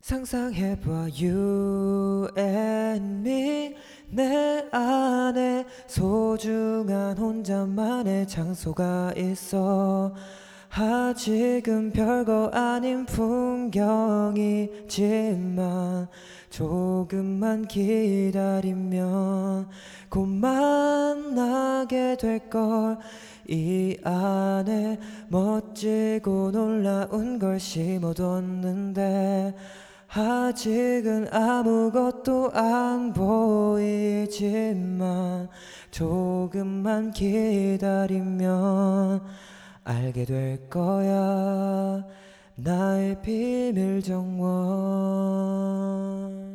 상상해봐 you and me 내 안에 소중한 혼자만의 장소가 있어. 아직은 별거 아닌 풍경이지만 조금만 기다리면 곧 만나게 될걸. 이 안에 멋지고 놀라운 걸 심어뒀는데 아직은 아무것도 안 보이지만 조금만 기다리면 알게 될 거야 나의 비밀 정원.